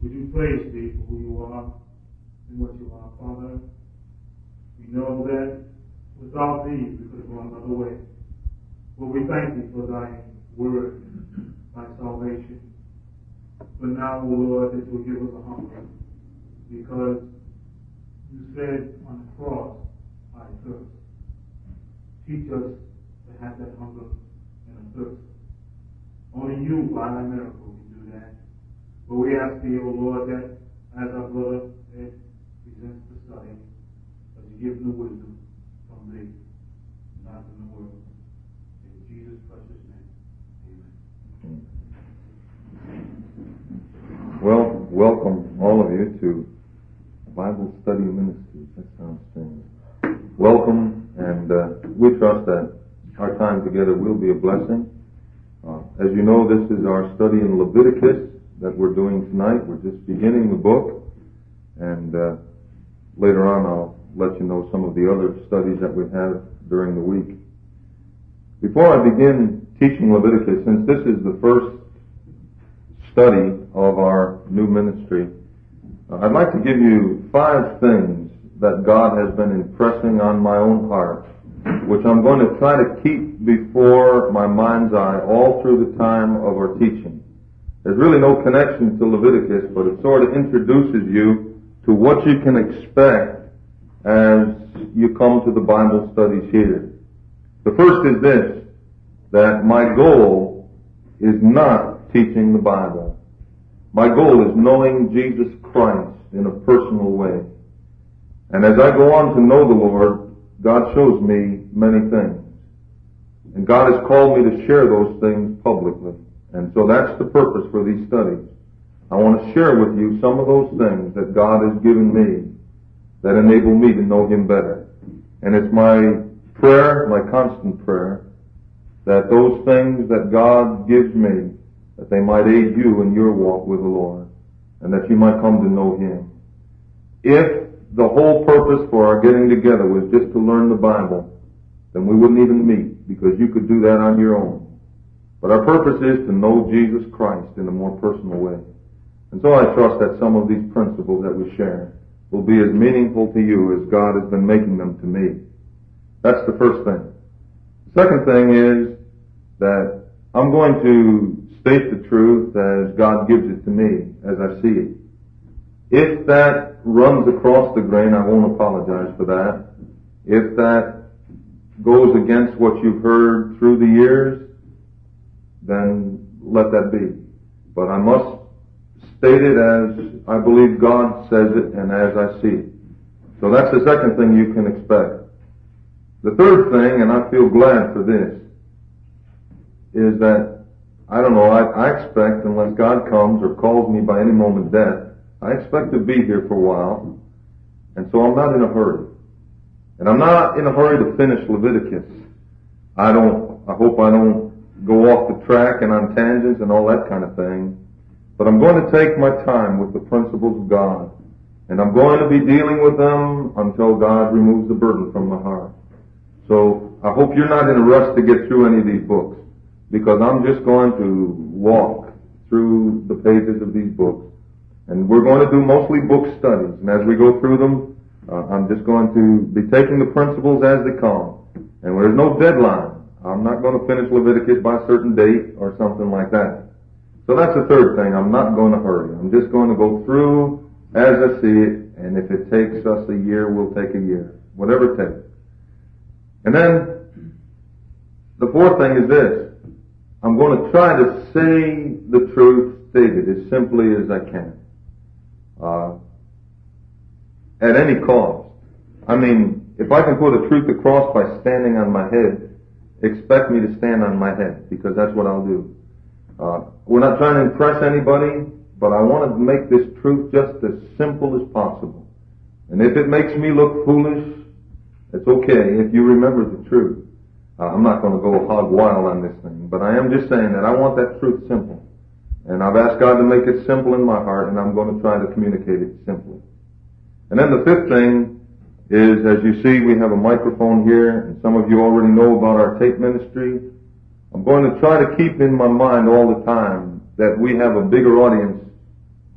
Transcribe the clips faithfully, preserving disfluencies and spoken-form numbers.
Would you praise thee for who you are and what you are, Father? We know that without thee we could have gone another way. But we thank thee for thy word, thy salvation. But now, O Lord, that you'll give us a hunger, because you said on the cross, I thirst. Teach us to have that hunger and a thirst. Only you, by thy miracle, can do that. But we ask thee, O Lord, that as our brother Ed presents the study, that you give him the wisdom from thee, not from the world. In Jesus' precious name, amen. Well, welcome all of you to Bible Study Ministries. That sounds strange. Welcome, and uh, we trust that our time together will be a blessing. Uh, as you know, this is our study in Leviticus that we're doing tonight. We're just beginning the book, and uh, later on I'll let you know some of the other studies that we have during the week. Before I begin teaching Leviticus, since this is the first study of our new ministry, uh, I'd like to give you five things that God has been impressing on my own heart, which I'm going to try to keep before my mind's eye all through the time of our teaching. There's really no connection to Leviticus, but it sort of introduces you to what you can expect as you come to the Bible studies here. The first is this, that my goal is not teaching the Bible. My goal is knowing Jesus Christ in a personal way. And as I go on to know the Lord, God shows me many things. And God has called me to share those things publicly. And so that's the purpose for these studies. I want to share with you some of those things that God has given me that enable me to know Him better. And it's my prayer, my constant prayer, that those things that God gives me, that they might aid you in your walk with the Lord, and that you might come to know Him. If the whole purpose for our getting together was just to learn the Bible, then we wouldn't even meet, because you could do that on your own. But our purpose is to know Jesus Christ in a more personal way. And so I trust that some of these principles that we share will be as meaningful to you as God has been making them to me. That's the first thing. The second thing is that I'm going to state the truth as God gives it to me, as I see it. If that runs across the grain, I won't apologize for that. If that goes against what you've heard through the years, then let that be. But I must state it as I believe God says it and as I see it. So that's the second thing you can expect. The third thing, and I feel glad for this, is that, I don't know, I, I expect, unless God comes or calls me by any moment of death, I expect to be here for a while, and so I'm not in a hurry. And I'm not in a hurry to finish Leviticus. I don't, I hope I don't go off the track and on tangents and all that kind of thing. But I'm going to take my time with the principles of God, and I'm going to be dealing with them until God removes the burden from my heart. So I hope you're not in a rush to get through any of these books, because I'm just going to walk through the pages of these books. And we're going to do mostly book studies. And as we go through them, uh, I'm just going to be taking the principles as they come. And there's no deadline. I'm not going to finish Leviticus by a certain date or something like that. So that's the third thing. I'm not going to hurry. I'm just going to go through as I see it. And if it takes us a year, we'll take a year. Whatever it takes. And then the fourth thing is this. I'm going to try to say the truth stated as simply as I can. Uh, at any cost. I mean, if I can put a truth across by standing on my head, expect me to stand on my head, because that's what I'll do. Uh, we're not trying to impress anybody, but I want to make this truth just as simple as possible. And if it makes me look foolish, it's okay if you remember the truth. Uh, I'm not going to go hog wild on this thing, but I am just saying that I want that truth simple. And I've asked God to make it simple in my heart, and I'm going to try to communicate it simply. And then the fifth thing is, as you see, we have a microphone here, and some of you already know about our tape ministry. I'm going to try to keep in my mind all the time that we have a bigger audience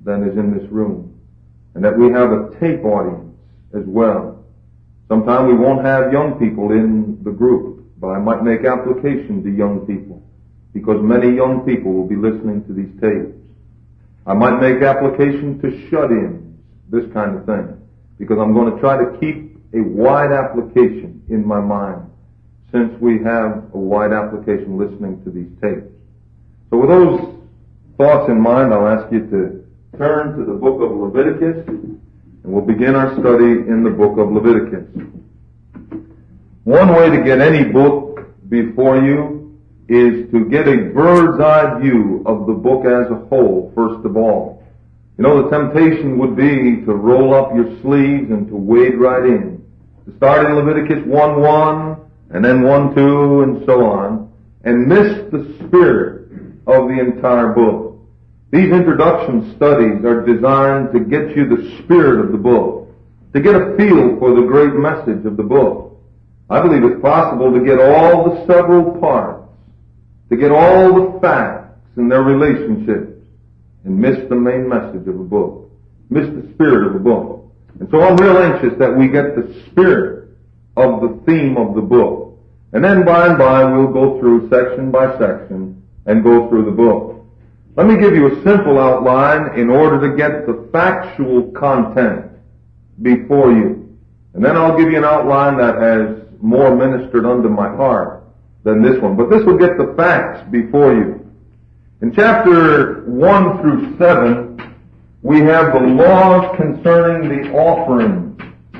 than is in this room, and that we have a tape audience as well. Sometime we won't have young people in the group, but I might make application to young people, because many young people will be listening to these tapes. I might make application to shut-ins, this kind of thing, because I'm going to try to keep a wide application in my mind, since we have a wide application listening to these tapes. So with those thoughts in mind, I'll ask you to turn to the book of Leviticus, and we'll begin our study in the book of Leviticus. One way to get any book before you is to get a bird's eye view of the book as a whole, first of all. You know, the temptation would be to roll up your sleeves and to wade right in. To start in Leviticus one one, and then one two, and so on, and miss the spirit of the entire book. These introduction studies are designed to get you the spirit of the book, to get a feel for the great message of the book. I believe it's possible to get all the several parts, to get all the facts and their relationships, and miss the main message of a book, miss the spirit of the book. And so I'm real anxious that we get the spirit of the theme of the book. And then by and by we'll go through section by section and go through the book. Let me give you a simple outline in order to get the factual content before you. And then I'll give you an outline that has more ministered unto my heart than this one. But this will get the facts before you. In chapter one through seven, we have the laws concerning the offerings,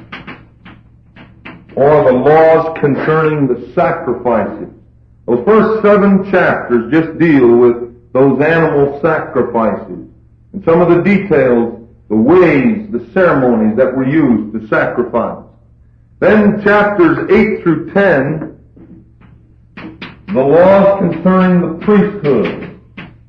or the laws concerning the sacrifices. Those first seven chapters just deal with those animal sacrifices and some of the details, the ways, the ceremonies that were used to sacrifice. Then chapters eight through ten, the laws concerning the priesthood,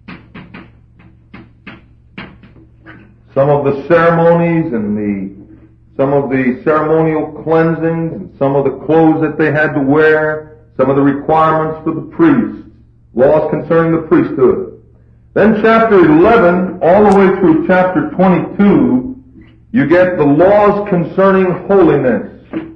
some of the ceremonies and the some of the ceremonial cleansings and some of the clothes that they had to wear, some of the requirements for the priests, laws concerning the priesthood. Then chapter eleven, all the way through chapter twenty-two, you get the laws concerning holiness.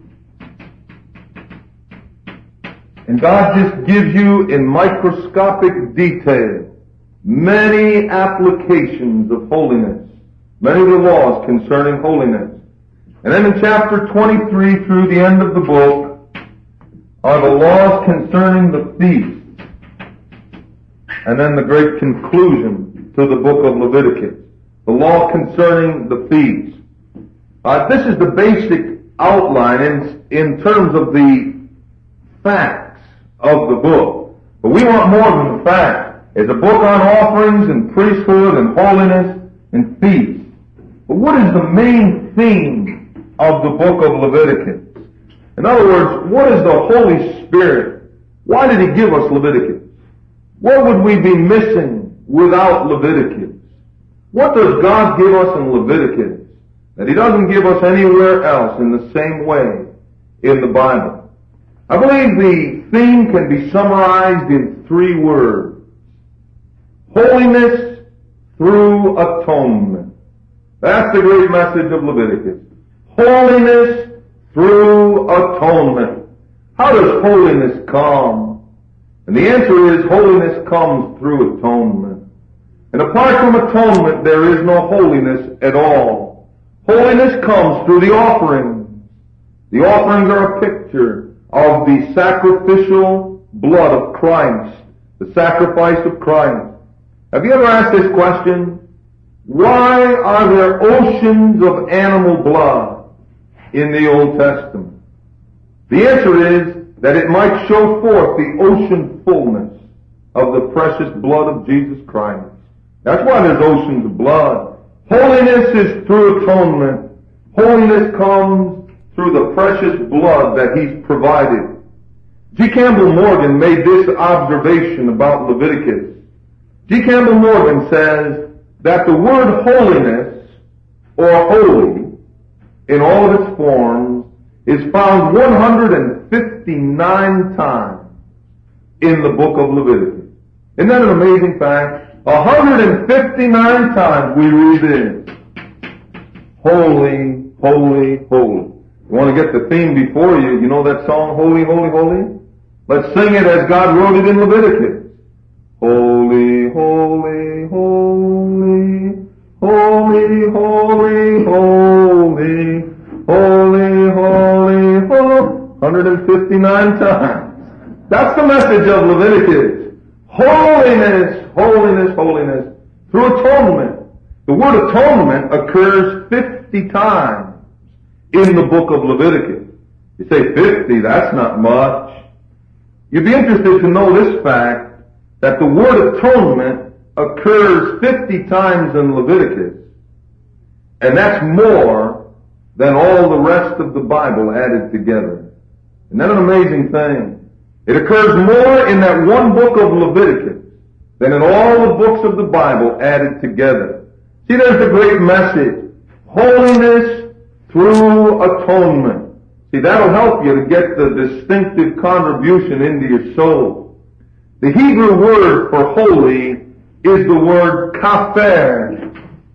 And God just gives you in microscopic detail many applications of holiness, many of the laws concerning holiness. And then in chapter twenty-three through the end of the book are the laws concerning the feast. And then the great conclusion to the book of Leviticus, the law concerning the feast. Uh, this is the basic outline in, in terms of the facts of the book. But we want more than the facts. It's a book on offerings and priesthood and holiness and feast. But what is the main theme of the book of Leviticus? In other words, what is the Holy Spirit? Why did He give us Leviticus? What would we be missing without Leviticus? What does God give us in Leviticus that He doesn't give us anywhere else in the same way in the Bible? I believe the theme can be summarized in three words. Holiness through atonement. That's the great message of Leviticus. Holiness through atonement. How does holiness come? And the answer is holiness comes through atonement. And apart from atonement, there is no holiness at all. Holiness comes through the offerings. The offerings are a picture of the sacrificial blood of Christ, the sacrifice of Christ. Have you ever asked this question? Why are there oceans of animal blood in the Old Testament? The answer is that it might show forth the ocean fullness of the precious blood of Jesus Christ. That's why there's oceans of blood. Holiness is through atonement. Holiness comes through the precious blood that He's provided. G. Campbell Morgan made this observation about Leviticus. G. Campbell Morgan says that the word holiness, or holy, in all of its forms, is found one hundred fifty-nine times in the book of Leviticus. Isn't that an amazing fact? one hundred fifty-nine times we read this. Holy, holy, holy. You want to get the theme before you? You know that song, Holy, Holy, Holy? Let's sing it as God wrote it in Leviticus. Holy, holy, holy, holy, holy, holy, holy, holy, holy. one hundred fifty-nine times. That's the message of Leviticus. Holiness, holiness, holiness. Through atonement. The word atonement occurs fifty times in the book of Leviticus. You say fifty, that's not much. You'd be interested to know this fact, that the word atonement occurs fifty times in Leviticus, and that's more than all the rest of the Bible added together. Isn't that an amazing thing? It occurs more in that one book of Leviticus than in all the books of the Bible added together. See, there's the great message. Holiness through atonement. See, that'll help you to get the distinctive contribution into your soul. The Hebrew word for holy is the word kaphar.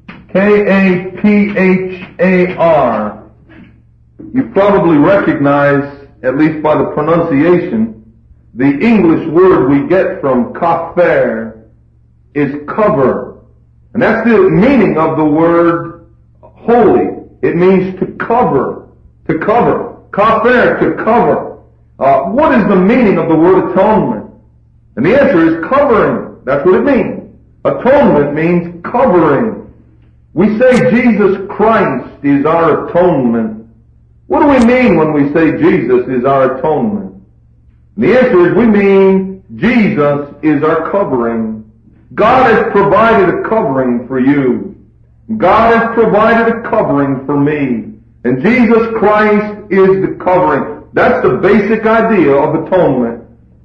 K A P H A R. You probably recognize, at least by the pronunciation, the English word we get from kaphar is cover. And that's the meaning of the word holy. It means to cover. To cover. Kaphar, to cover. Uh, what is the meaning of the word atonement? And the answer is covering. That's what it means. Atonement means covering. We say Jesus Christ is our atonement. What do we mean when we say Jesus is our atonement? And the answer is we mean Jesus is our covering. God has provided a covering for you. God has provided a covering for me. And Jesus Christ is the covering. That's the basic idea of atonement.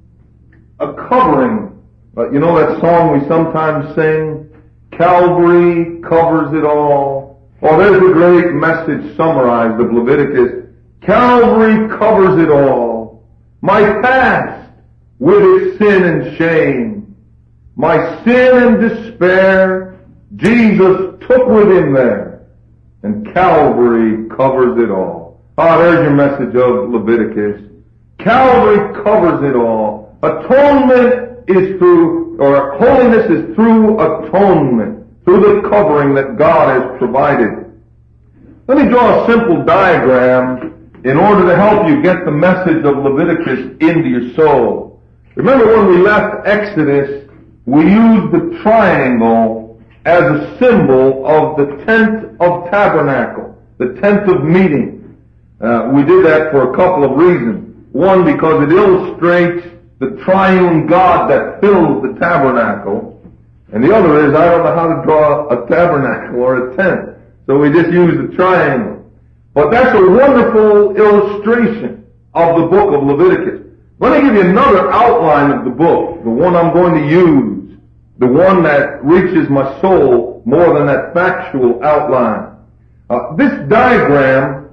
A covering. Uh, you know that song we sometimes sing? Calvary covers it all. Oh, there's the great message summarized of Leviticus. Calvary covers it all. My past with its sin and shame. My sin and despair, Jesus took with him there, and Calvary covers it all. Ah, there's your message of Leviticus. Calvary covers it all. Atonement is through, or holiness is through atonement, through the covering that God has provided. Let me draw a simple diagram in order to help you get the message of Leviticus into your soul. Remember when we left Exodus, we used the triangle as a symbol of the tent of tabernacle, the tent of meeting. Uh, we did that for a couple of reasons. One, because it illustrates the triune God that fills the tabernacle. And the other is, I don't know how to draw a tabernacle or a tent. So we just use the triangle. But that's a wonderful illustration of the book of Leviticus. Let me give you another outline of the book, the one I'm going to use, the one that reaches my soul more than that factual outline. Uh, this diagram,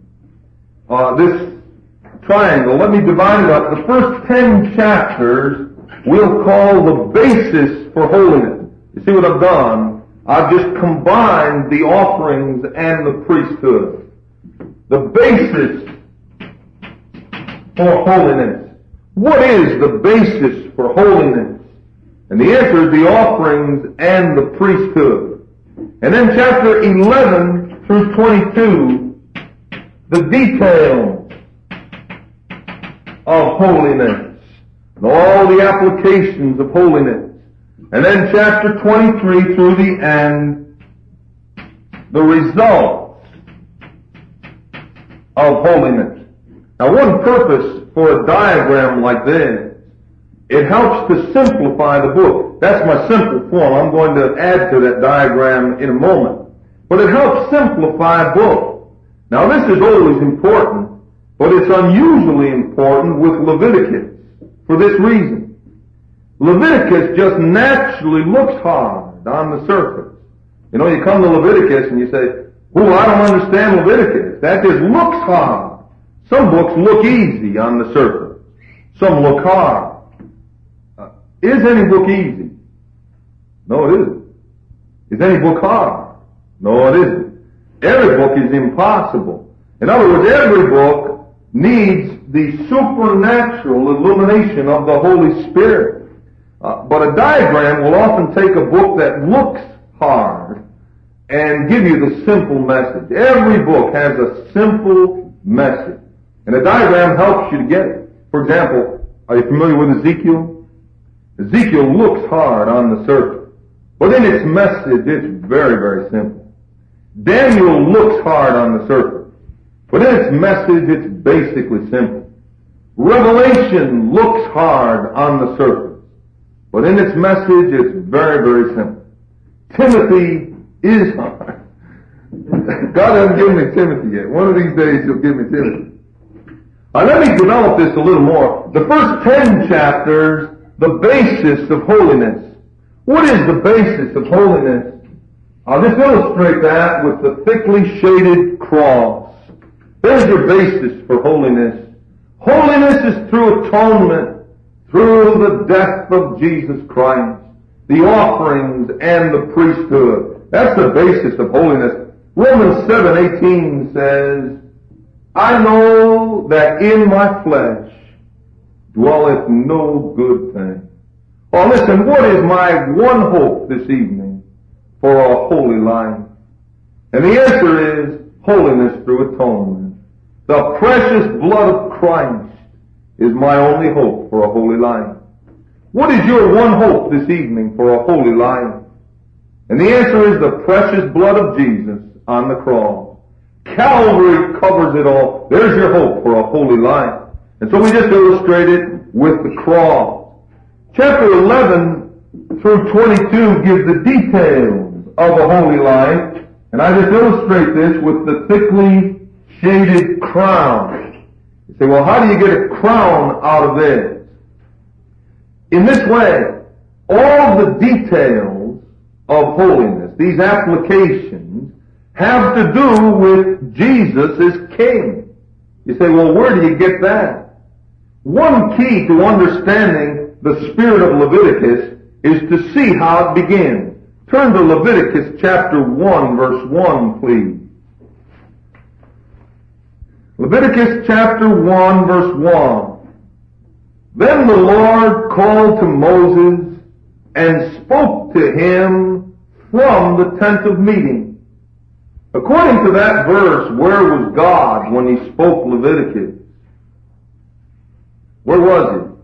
uh, this triangle, let me divide it up. The first ten chapters we'll call the basis for holiness. You see what I've done? I've just combined the offerings and the priesthood. The basis for holiness. What is the basis for holiness? And the answer is the offerings and the priesthood. And then chapter eleven through twenty-two, the details of holiness and all the applications of holiness. And then chapter twenty-three through the end, the results of holiness. Now, one purpose for a diagram like this, it helps to simplify the book. That's my simple form. I'm going to add to that diagram in a moment. But it helps simplify a book. Now, this is always important, but it's unusually important with Leviticus for this reason. Leviticus just naturally looks hard on the surface. You know, you come to Leviticus and you say, "Oh, I don't understand Leviticus. That just looks hard." Some books look easy on the surface. Some look hard. Uh, is any book easy? No, it isn't. Is any book hard? No, it isn't. Every book is impossible. In other words, every book needs the supernatural illumination of the Holy Spirit. Uh, but a diagram will often take a book that looks hard and give you the simple message. Every book has a simple message. And a diagram helps you to get it. For example, are you familiar with Ezekiel? Ezekiel looks hard on the surface. But in its message, it's very, very simple. Daniel looks hard on the surface. But in its message, it's basically simple. Revelation looks hard on the surface. But in its message, it's very, very simple. Timothy is hard. God hasn't given me Timothy yet. One of these days, He'll give me Timothy. Now, let me develop this a little more. The first ten chapters, the basis of holiness. What is the basis of holiness? I'll just illustrate that with the thickly shaded cross. There's your basis for holiness. Holiness is through atonement, through the death of Jesus Christ, the offerings and the priesthood. That's the basis of holiness. Romans seven eighteen says, I know that in my flesh dwelleth no good thing. Oh, listen, what is my one hope this evening for a holy life? And the answer is holiness through atonement. The precious blood of Christ is my only hope for a holy life. What is your one hope this evening for a holy life? And the answer is the precious blood of Jesus on the cross. Calvary covers it all. There's your hope for a holy life. And so we just illustrated with the cross. Chapter eleven through twenty-two gives the details of a holy life. And I just illustrate this with the thickly shaded crown. You say, well, how do you get a crown out of this? In this way, all the details of holiness, these applications, have to do with Jesus as King. You say, well, where do you get that? One key to understanding the spirit of Leviticus is to see how it begins. Turn to Leviticus chapter one, verse one, please. Leviticus chapter one, verse one. Then the Lord called to Moses and spoke to him from the tent of meeting. According to that verse, where was God when He spoke Leviticus? Where was He?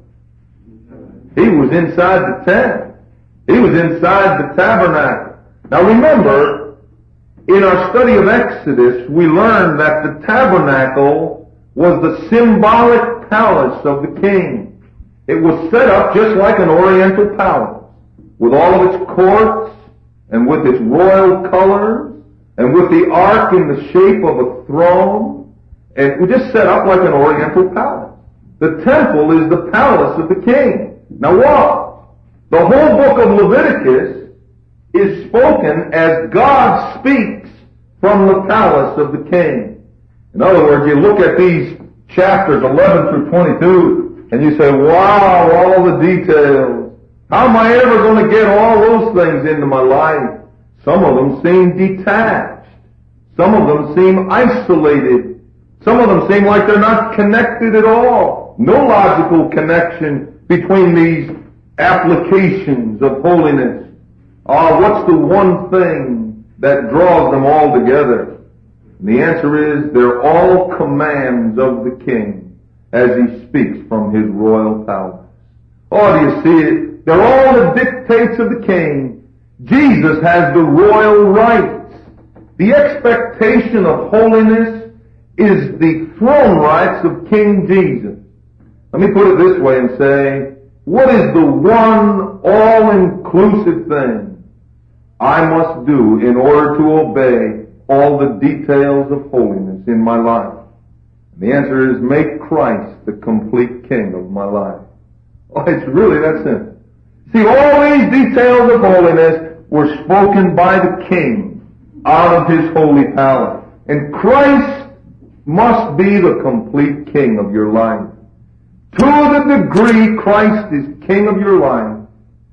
He was inside the tent. He was inside the tabernacle. Now remember, in our study of Exodus, we learned that the tabernacle was the symbolic palace of the king. It was set up just like an oriental palace, with all of its courts, and with its royal colors, and with the ark in the shape of a throne. And it was just set up like an oriental palace. The temple is the palace of the king. Now watch. The whole book of Leviticus is spoken as God speaks from the palace of the king. In other words, you look at these chapters eleven through twenty-two and you say, wow, all the details. How am I ever going to get all those things into my life? Some of them seem detached. Some of them seem isolated. Some of them seem like they're not connected at all. No logical connection between these applications of holiness. Ah, what's the one thing that draws them all together? And the answer is they're all commands of the king as he speaks from his royal palace. Oh, do you see it? They're all the dictates of the king. Jesus has the royal rights. The expectation of holiness is the throne rights of King Jesus. Let me put it this way and say, what is the one all-inclusive thing I must do in order to obey all the details of holiness in my life? And the answer is make Christ the complete king of my life. Oh, it's really that simple. See, all these details of holiness were spoken by the king out of his holy palace. And Christ must be the complete king of your life. To the degree Christ is king of your life,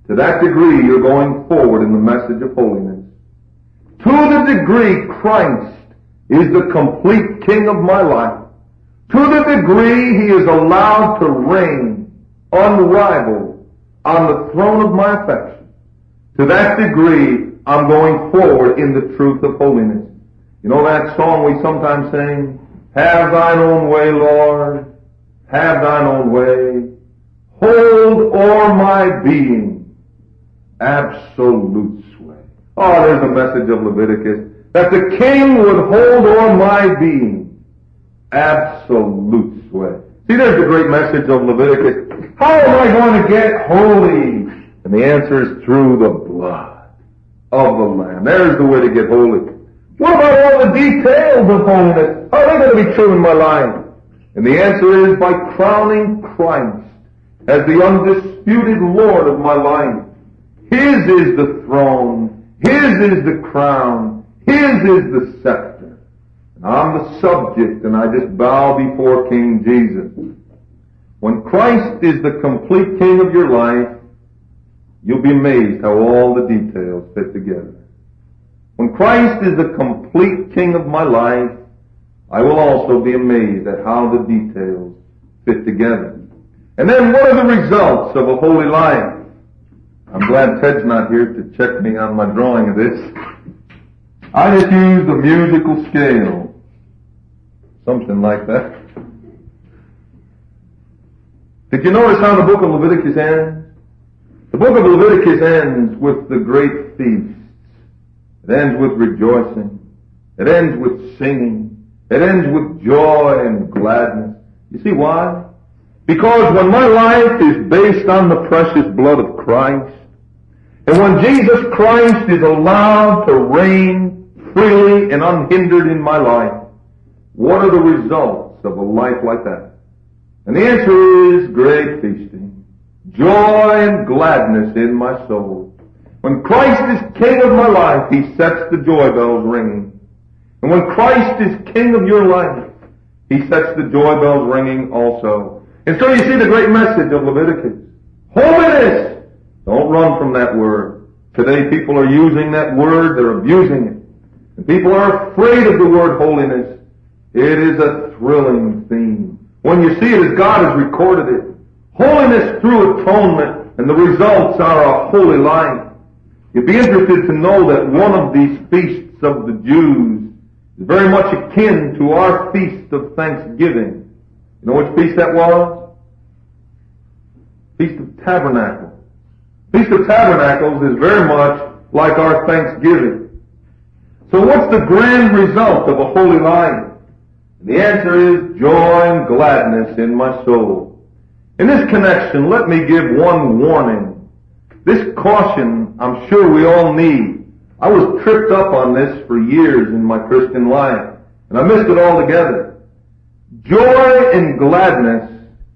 To that degree, you're going forward in the message of holiness. To the degree Christ is the complete King of my life, to the degree He is allowed to reign unrivaled on the throne of my affection, to that degree I'm going forward in the truth of holiness. You know that song we sometimes sing, have thine own way, Lord, have thine own way, hold o'er my being absolute sway. Oh, there's the message of Leviticus, that the king would hold o'er my being absolute sway. See, there's the great message of Leviticus. How am I going to get holy? And the answer is through the blood of the Lamb. There's the way to get holy. What about all the details of holiness? How are they going to be true in my life? And the answer is by crowning Christ as the undisputed Lord of my life. His is the throne. His is the crown. His is the scepter. And I'm the subject, and I just bow before King Jesus. When Christ is the complete King of your life, you'll be amazed how all the details fit together. When Christ is the complete King of my life, I will also be amazed at how the details fit together. And then what are the results of a holy life? I'm glad Ted's not here to check me on my drawing of this. I just used a musical scale. Something like that. Did you notice how the book of Leviticus ends? The book of Leviticus ends with the great feast. It ends with rejoicing. It ends with singing. It ends with joy and gladness. You see why? Because when my life is based on the precious blood of Christ, and when Jesus Christ is allowed to reign freely and unhindered in my life, what are the results of a life like that? And the answer is great feasting, joy and gladness in my soul. When Christ is King of my life, He sets the joy bells ringing. And when Christ is King of your life, He sets the joy bells ringing also. And so you see the great message of Leviticus. Holiness! Don't run from that word. Today people are using that word, they're abusing it. And people are afraid of the word holiness. It is a thrilling theme. When you see it as God has recorded it. Holiness through atonement, and the results are a holy life. You'd be interested to know that one of these feasts of the Jews is very much akin to our feast of Thanksgiving. You know which feast that was? Feast of Tabernacles. Feast of Tabernacles is very much like our Thanksgiving. So what's the grand result of a holy life? And the answer is joy and gladness in my soul. In this connection, let me give one warning. This caution, I'm sure we all need. I was tripped up on this for years in my Christian life, and I missed it altogether. Joy and gladness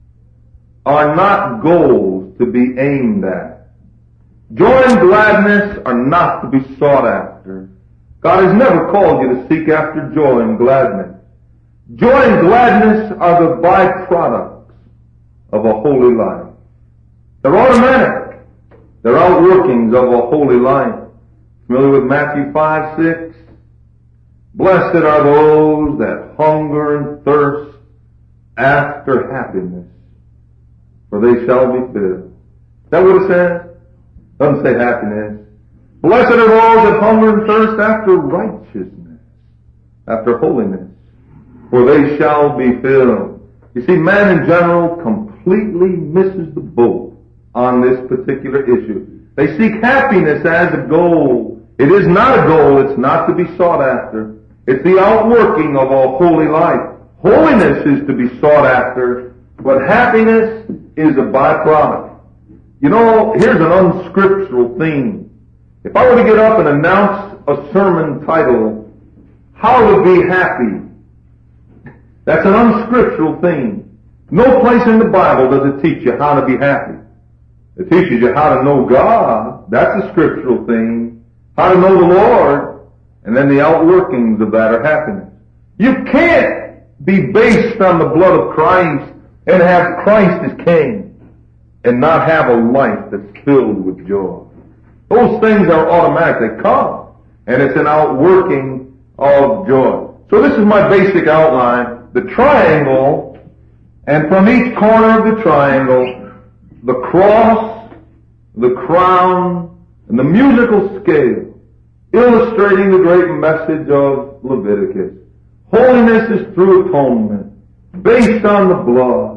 are not goals to be aimed at. Joy and gladness are not to be sought after. God has never called you to seek after joy and gladness. Joy and gladness are the byproducts of a holy life. They're automatic. They're outworkings of a holy life. Familiar with Matthew five, six? Blessed are those that hunger and thirst after happiness, for they shall be filled. Is that what it says? Doesn't say happiness. Blessed are those that hunger and thirst after righteousness, after holiness, for they shall be filled. You see, man in general completely misses the boat on this particular issue. They seek happiness as a goal. It is not a goal. It's not to be sought after. It's the outworking of a holy life. Holiness is to be sought after, but happiness is a byproduct. You know, here's an unscriptural theme. If I were to get up and announce a sermon title, How to Be Happy, that's an unscriptural theme. No place in the Bible does it teach you how to be happy. It teaches you how to know God. That's a scriptural thing. How to know the Lord. And then the outworkings of that are happiness. You can't be based on the blood of Christ and have Christ as King. and not have a life that's filled with joy. Those things are automatic. They come. And it's an outworking of joy. So this is my basic outline. The triangle, and from each corner of the triangle, the cross, the crown, and the musical scale, illustrating the great message of Leviticus. Holiness is through atonement, based on the blood,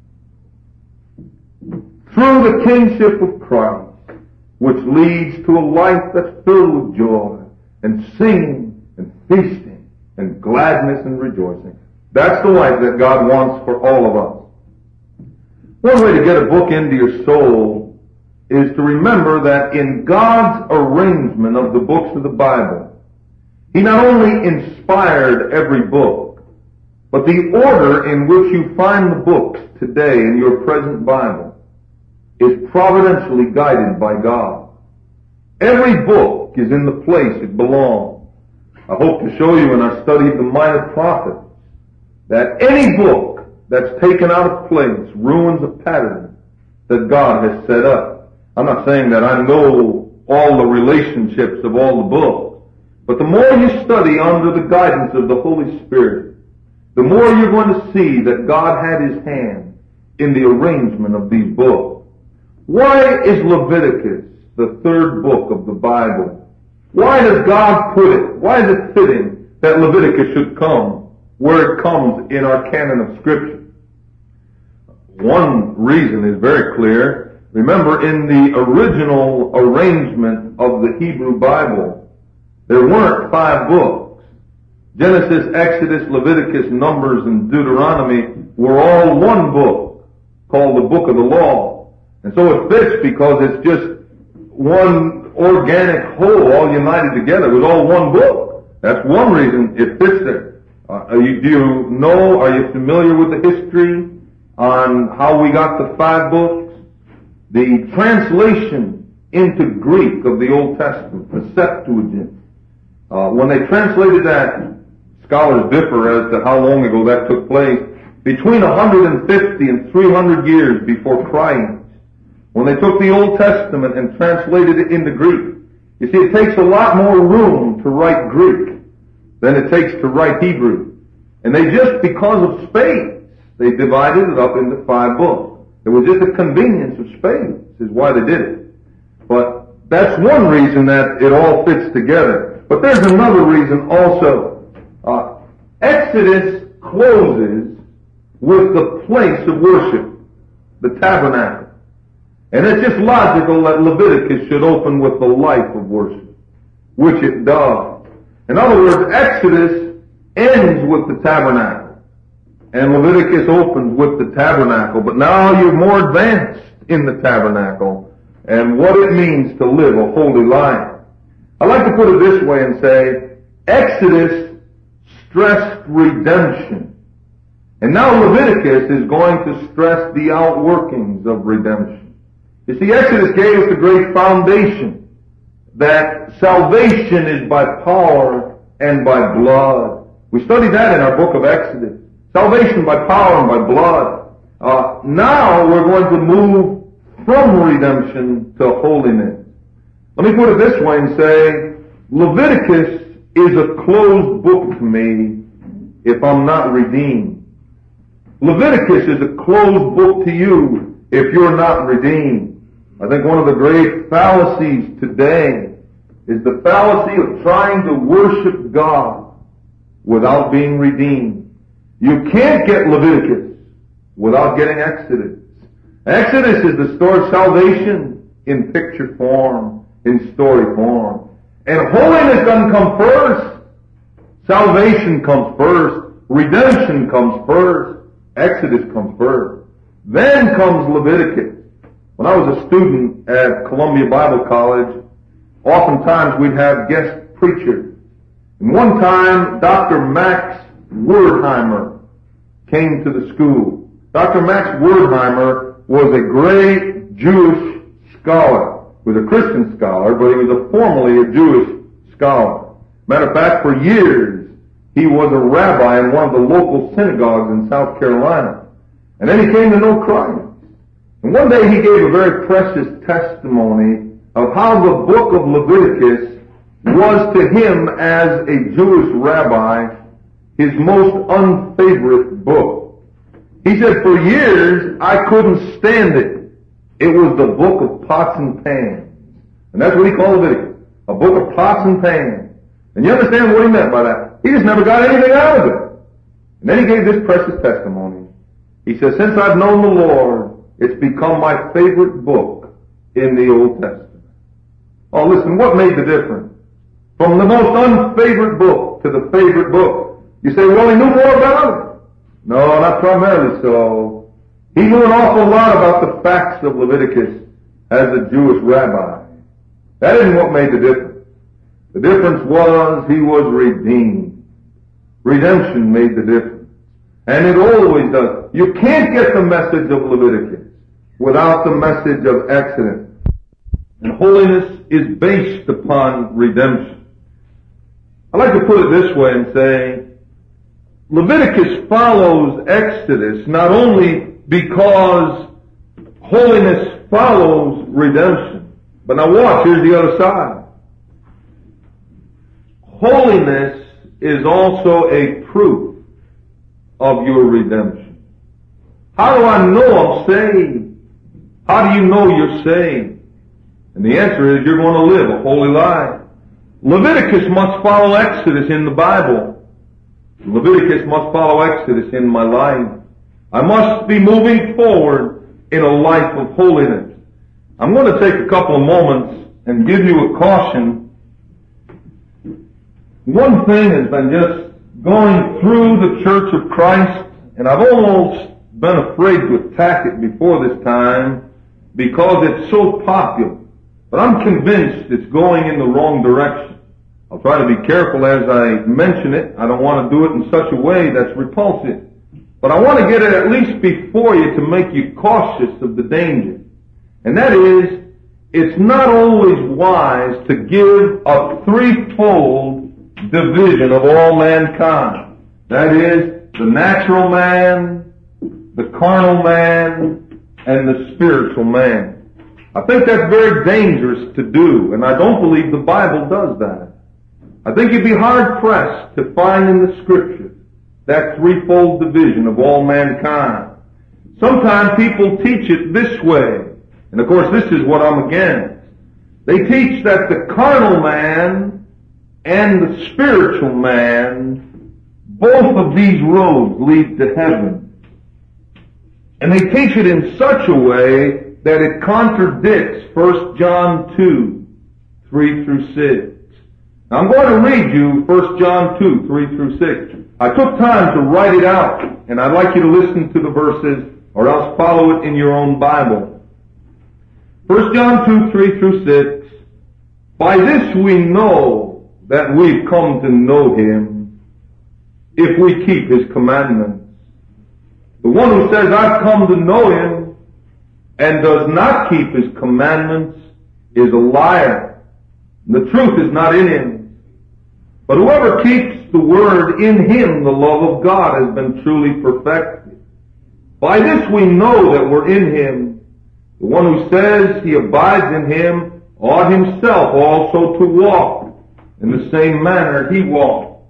through the kingship of Christ, which leads to a life that's filled with joy, and singing, and feasting, and gladness and rejoicing. That's the life that God wants for all of us. One way to get a book into your soul is to remember that in God's arrangement of the books of the Bible, He not only inspired every book, but the order in which you find the books today in your present Bible is providentially guided by God. Every book is in the place it belongs. I hope to show you in our study of the Minor Prophets that any book that's taken out of place ruins a pattern that God has set up. I'm not saying that I know all the relationships of all the books, but the more you study under the guidance of the Holy Spirit, the more you're going to see that God had His hand in the arrangement of these books. Why is Leviticus the third book of the Bible? Why does God put it? Why is it fitting that Leviticus should come where it comes in our canon of Scripture? One reason is very clear. Remember, in the original arrangement of the Hebrew Bible, there weren't five books. Genesis, Exodus, Leviticus, Numbers, and Deuteronomy were all one book called the Book of the Law. And so it fits because it's just one organic whole, all united together. It was all one book. That's one reason it fits there. Uh, are you, do you know, are you familiar with the history on how we got the five books? The translation into Greek of the Old Testament, the Septuagint, uh, when they translated that, scholars differ as to how long ago that took place, between one hundred fifty and three hundred years before Christ. When they took the Old Testament and translated it into Greek. You see, it takes a lot more room to write Greek than it takes to write Hebrew. And they just, because of space, they divided it up into five books. It was just a convenience of space is why they did it. But that's one reason that it all fits together. But there's another reason also. Uh, Exodus closes with the place of worship, the tabernacle. And it's just logical that Leviticus should open with the life of worship, which it does. In other words, Exodus ends with the tabernacle, and Leviticus opens with the tabernacle. But now you're more advanced in the tabernacle and what it means to live a holy life. I like to put it this way and say, Exodus stressed redemption. And now Leviticus is going to stress the outworkings of redemption. You see, Exodus gave us the great foundation that salvation is by power and by blood. We studied that in our book of Exodus. Salvation by power and by blood. Uh, now we're going to move from redemption to holiness. Let me put it this way and say, Leviticus is a closed book to me if I'm not redeemed. Leviticus is a closed book to you if you're not redeemed. I think one of the great fallacies today is the fallacy of trying to worship God without being redeemed. You can't get Leviticus without getting Exodus. Exodus is the story of salvation in picture form, in story form. And holiness doesn't come first. Salvation comes first. Redemption comes first. Exodus comes first. Then comes Leviticus. When I was a student at Columbia Bible College, oftentimes we'd have guest preachers. And one time, Doctor Max Wertheimer came to the school. Doctor Max Wertheimer was a great Jewish scholar. He was a Christian scholar, but he was a formerly a Jewish scholar. Matter of fact, for years, he was a rabbi in one of the local synagogues in South Carolina. And then he came to know Christ. And one day he gave a very precious testimony of how the book of Leviticus was to him as a Jewish rabbi his most unfavorite book. He said, for years I couldn't stand it. It was the book of pots and pans. And that's what he called Leviticus, a book of pots and pans. And you understand what he meant by that? He just never got anything out of it. And then he gave this precious testimony. He says, since I've known the Lord, it's become my favorite book in the Old Testament. Oh, listen, what made the difference? From the most unfavorite book to the favorite book. You say, well, he knew more about it. No, not primarily so. He knew an awful lot about the facts of Leviticus as a Jewish rabbi. That isn't what made the difference. The difference was he was redeemed. Redemption made the difference. And it always does. You can't get the message of Leviticus without the message of Exodus. And holiness is based upon redemption. I like to put it this way and say, Leviticus follows Exodus not only because holiness follows redemption, but now watch, here's the other side. Holiness is also a proof of your redemption. How do I know I'm saved? How do you know you're saved? And the answer is you're going to live a holy life. Leviticus must follow Exodus in the Bible. Leviticus must follow Exodus in my life. I must be moving forward in a life of holiness. I'm going to take a couple of moments and give you a caution. One thing has been just going through the Church of Christ, and I've almost been afraid to attack it before this time because it's so popular. But I'm convinced it's going in the wrong direction. I'll try to be careful as I mention it. I don't want to do it in such a way that's repulsive. But I want to get it at least before you to make you cautious of the danger. And that is, it's not always wise to give a threefold division of all mankind. That is, the natural man, the carnal man, and the spiritual man. I think that's very dangerous to do, and I don't believe the Bible does that. I think you'd be hard-pressed to find in the Scripture that threefold division of all mankind. Sometimes people teach it this way, and of course this is what I'm against. They teach that the carnal man and the spiritual man, both of these roads lead to heaven. And they teach it in such a way that it contradicts First John two, three through six. Now I'm going to read you First John two, three through six. I took time to write it out, and I'd like you to listen to the verses or else follow it in your own Bible. First John two, three through six. By this we know that we've come to know Him, if we keep His commandments. The one who says, I've come to know Him, and does not keep His commandments is a liar. The truth is not in him. But whoever keeps the word, in him the love of God has been truly perfected. By this we know that we're in Him. The one who says he abides in Him ought himself also to walk in the same manner He walked.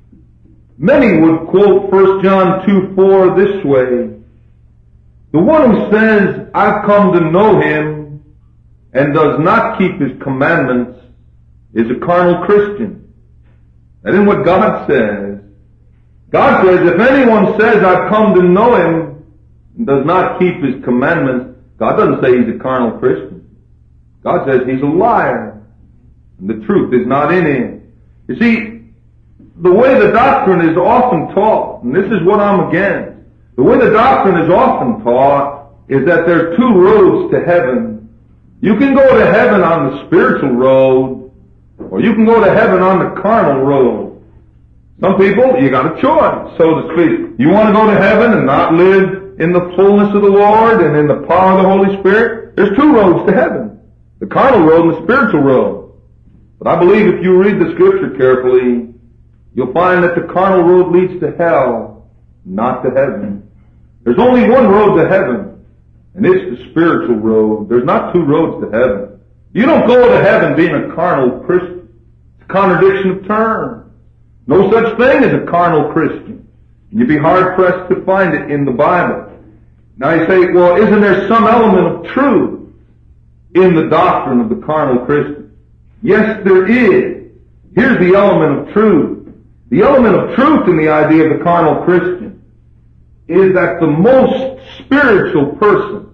Many would quote First John two, four this way. The one who says, I've come to know Him, and does not keep His commandments is a carnal Christian. That isn't what God says. God says, if anyone says, I've come to know Him, and does not keep His commandments, God doesn't say he's a carnal Christian. God says he's a liar, and the truth is not in him. You see, the way the doctrine is often taught, and this is what I'm against, the way the doctrine is often taught is that there are two roads to heaven. You can go to heaven on the spiritual road, or you can go to heaven on the carnal road. Some people, you got a choice, so to speak. You want to go to heaven and not live in the fullness of the Lord and in the power of the Holy Spirit? There's two roads to heaven, the carnal road and the spiritual road. But I believe if you read the Scripture carefully, you'll find that the carnal road leads to hell, not to heaven. There's only one road to heaven, and it's the spiritual road. There's not two roads to heaven. You don't go to heaven being a carnal Christian. It's a contradiction of terms. No such thing as a carnal Christian. You'd be hard-pressed to find it in the Bible. Now you say, well, isn't there some element of truth in the doctrine of the carnal Christian? Yes, there is. Here's the element of truth. The element of truth in the idea of the carnal Christian is that the most spiritual person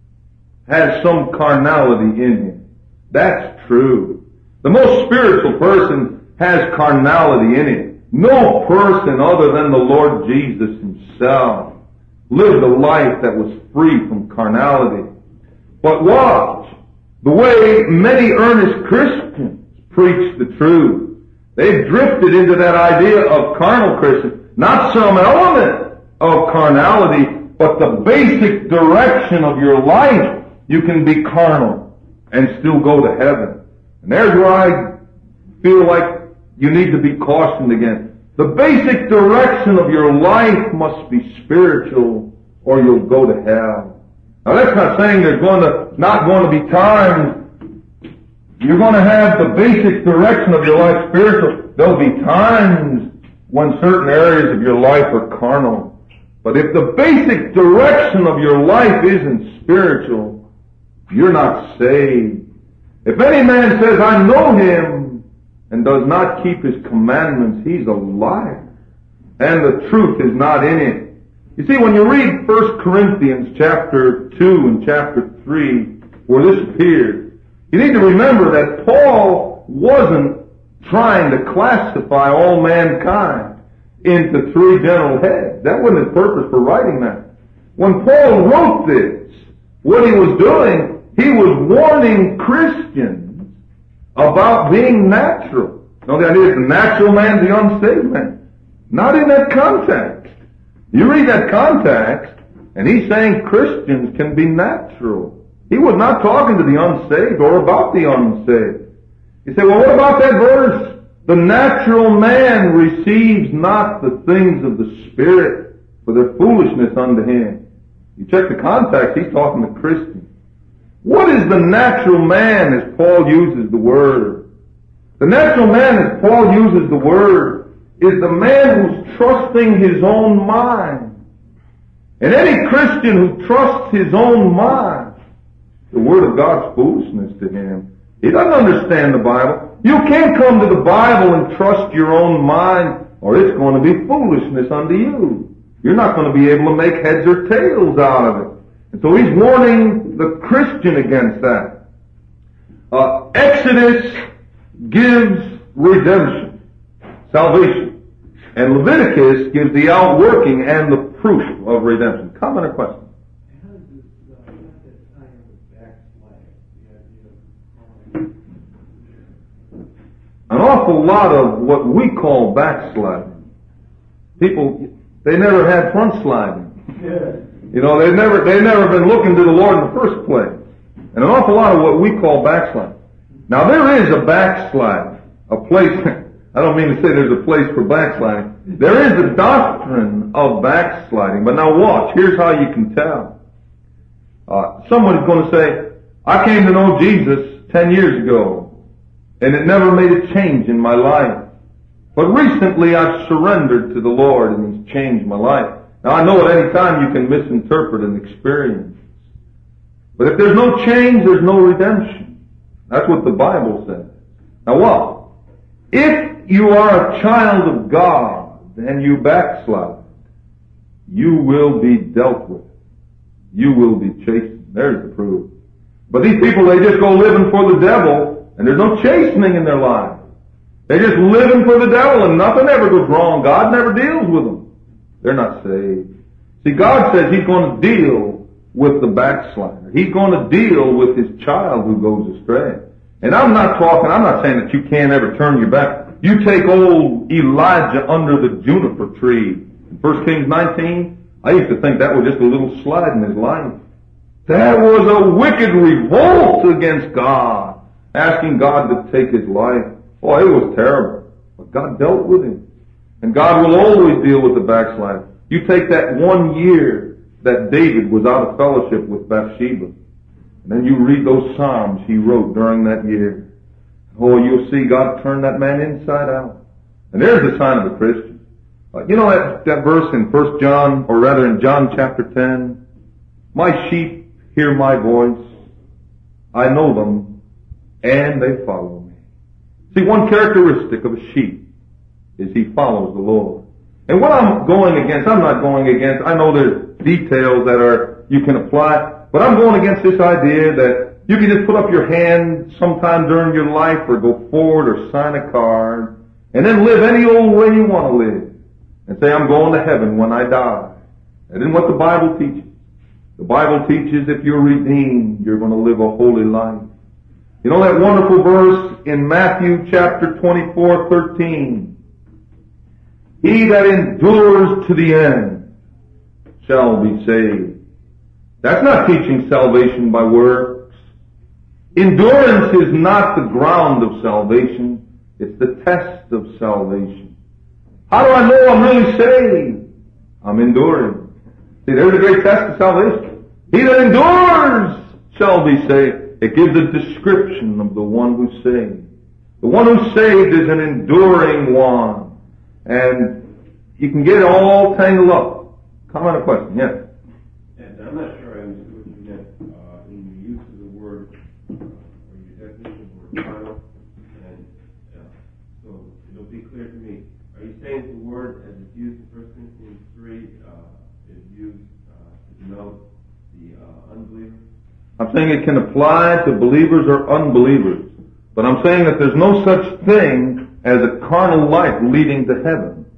has some carnality in him. That's true. The most spiritual person has carnality in him. No person other than the Lord Jesus himself lived a life that was free from carnality. But watch, the way many earnest Christians preach the truth, they've drifted into that idea of carnal Christian, not some element of carnality, but the basic direction of your life. You can be carnal and still go to heaven. And there's where I feel like you need to be cautioned again. The basic direction of your life must be spiritual, or you'll go to hell. Now that's not saying there's going to, not going to be times you're going to have the basic direction of your life spiritual. There'll be times when certain areas of your life are carnal. But if the basic direction of your life isn't spiritual, you're not saved. If any man says, I know him, and does not keep his commandments, he's a liar. And the truth is not in him. You see, when you read First Corinthians chapter two and chapter three, where this appears, you need to remember that Paul wasn't trying to classify all mankind into three general heads. That wasn't his purpose for writing that. When Paul wrote this, what he was doing, he was warning Christians about being natural. Now the idea is the natural man, the unsaved man. Not in that context. You read that context, and he's saying Christians can be natural. He was not talking to the unsaved or about the unsaved. You say, well, what about that verse? The natural man receives not the things of the Spirit, for their foolishness unto him. You check the context, he's talking to Christians. What is the natural man as Paul uses the word? The natural man as Paul uses the word is the man who's trusting his own mind. And any Christian who trusts his own mind, the Word of God's foolishness to him. He doesn't understand the Bible. You can't come to the Bible and trust your own mind, or it's going to be foolishness unto you. You're not going to be able to make heads or tails out of it. And so he's warning the Christian against that. Uh, Exodus gives redemption, salvation. And Leviticus gives the outworking and the proof of redemption. Comment or question? An awful lot of what we call backsliding. People, they never had front sliding. You know, they've never, they've never been looking to the Lord in the first place. And an awful lot of what we call backsliding. Now there is a backslide, a place, I don't mean to say there's a place for backsliding. There is a doctrine of backsliding. But now watch, here's how you can tell. Uh, someone's going to say, I came to know Jesus ten years ago, and it never made a change in my life. But recently I've surrendered to the Lord and He's changed my life. Now I know at any time you can misinterpret an experience. But if there's no change, there's no redemption. That's what the Bible says. Now what? If you are a child of God and you backslide, you will be dealt with. You will be chastened. There's the proof. But these people, they just go living for the devil, and there's no chastening in their life. They're just living for the devil, and nothing ever goes wrong. God never deals with them. They're not saved. See, God says He's going to deal with the backslider. He's going to deal with His child who goes astray. And I'm not talking, I'm not saying that you can't ever turn your back. You take old Elijah under the juniper tree. In First Kings nineteen, I used to think that was just a little slide in his life. That was a wicked revolt against God, asking God to take his life. Oh, it was terrible. But God dealt with him. And God will always deal with the backslider. You take that one year that David was out of fellowship with Bathsheba. And then you read those Psalms he wrote during that year. Oh, you'll see God turn that man inside out. And there's the sign of a Christian. Uh, you know that, that verse in First John, or rather in John chapter ten? My sheep hear my voice. I know them, and they follow me. See, one characteristic of a sheep is he follows the Lord. And what I'm going against, I'm not going against, I know there's details that are, you can apply, but I'm going against this idea that you can just put up your hand sometime during your life or go forward or sign a card and then live any old way you want to live and say, I'm going to heaven when I die. That isn't what the Bible teaches. The Bible teaches if you're redeemed, you're going to live a holy life. You know that wonderful verse in Matthew chapter twenty-four, thirteen. He that endures to the end shall be saved. That's not teaching salvation by works. Endurance is not the ground of salvation. It's the test of salvation. How do I know I'm really saved? I'm enduring. See, there's a great test of salvation. He that endures shall be saved. It gives a description of the one who's saved. The one who's saved is an enduring one. And you can get it all tangled up. Comment or question? Yes? And I'm not sure I understood what you meant uh, in your use of the word, uh, or your definition of the word carnal. And uh, so it'll be clear to me. Are you saying the word as it's used in First Corinthians three uh, is used uh, to denote the uh, unbeliever? I'm saying it can apply to believers or unbelievers. But I'm saying that there's no such thing as a carnal life leading to heaven.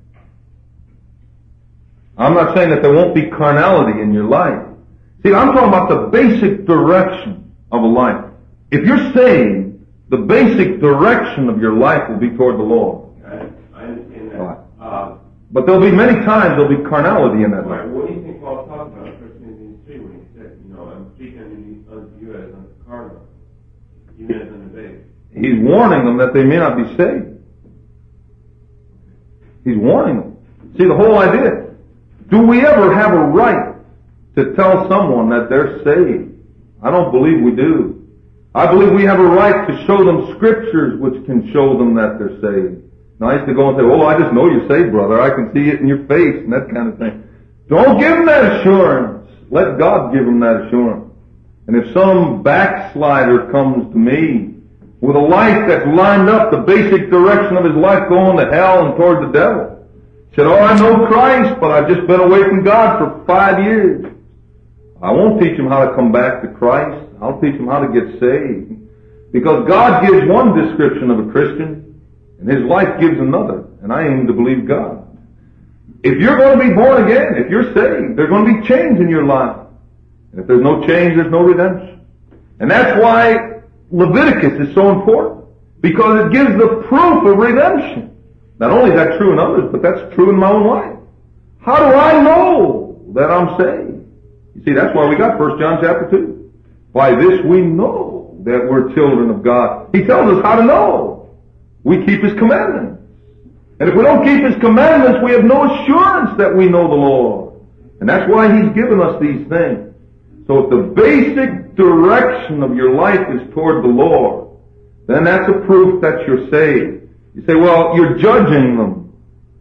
I'm not saying that there won't be carnality in your life. See, I'm talking about the basic direction of a life. If you're saved, the basic direction of your life will be toward the Lord. I, I understand that. Right. Uh, But there'll be many times there'll be carnality in that right. life. What do you think Paul talked about in First Corinthians three when he said, you know, I'm speaking unto you as unto carnal, even as unto babes? He's warning them that they may not be saved. He's warning them. See, the whole idea. Do we ever have a right to tell someone that they're saved? I don't believe we do. I believe we have a right to show them scriptures which can show them that they're saved. Now, I used to go and say, oh, I just know you're saved, brother. I can see it in your face and that kind of thing. Don't give them that assurance. Let God give them that assurance. And if some backslider comes to me with a life that's lined up, the basic direction of his life going to hell and toward the devil, said, oh, I know Christ, but I've just been away from God for five years. I won't teach him how to come back to Christ. I'll teach him how to get saved. Because God gives one description of a Christian, and his life gives another. And I aim to believe God. If you're going to be born again, if you're saved, there's going to be change in your life. And if there's no change, there's no redemption. And that's why Leviticus is so important. Because it gives the proof of redemption. Not only is that true in others, but that's true in my own life. How do I know that I'm saved? You see, that's why we got First John chapter two. By this we know that we're children of God. He tells us how to know. We keep His commandments. And if we don't keep His commandments, we have no assurance that we know the Lord. And that's why He's given us these things. So if the basic direction of your life is toward the Lord, then that's a proof that you're saved. You say, well, you're judging them.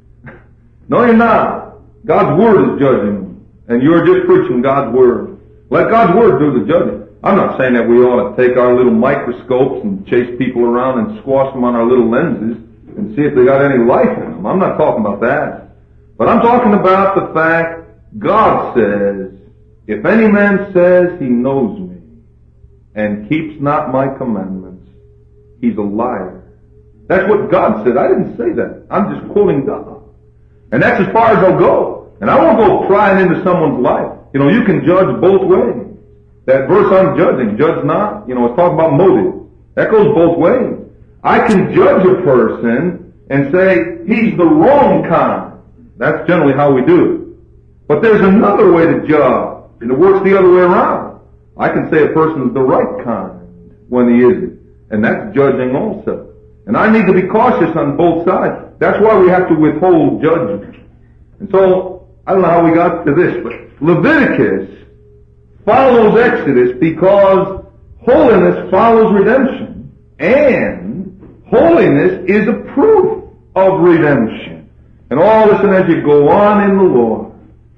No, you're not. God's Word is judging them. And you're just preaching God's Word. Let God's Word do the judging. I'm not saying that we ought to take our little microscopes and chase people around and squash them on our little lenses and see if they got any life in them. I'm not talking about that. But I'm talking about the fact God says, if any man says he knows me and keeps not my commandments, he's a liar. That's what God said. I didn't say that. I'm just quoting God. And that's as far as I'll go. And I won't go prying into someone's life. You know, you can judge both ways. That verse on judging, judge not, you know, it's talking about motive. That goes both ways. I can judge a person and say, he's the wrong kind. That's generally how we do it. But there's another way to judge, and it works the other way around. I can say a person's the right kind when he isn't. And that's judging also. And I need to be cautious on both sides. That's why we have to withhold judgment. And so, I don't know how we got to this, but Leviticus follows Exodus because holiness follows redemption, and holiness is a proof of redemption. And all this, and as you go on in the Lord,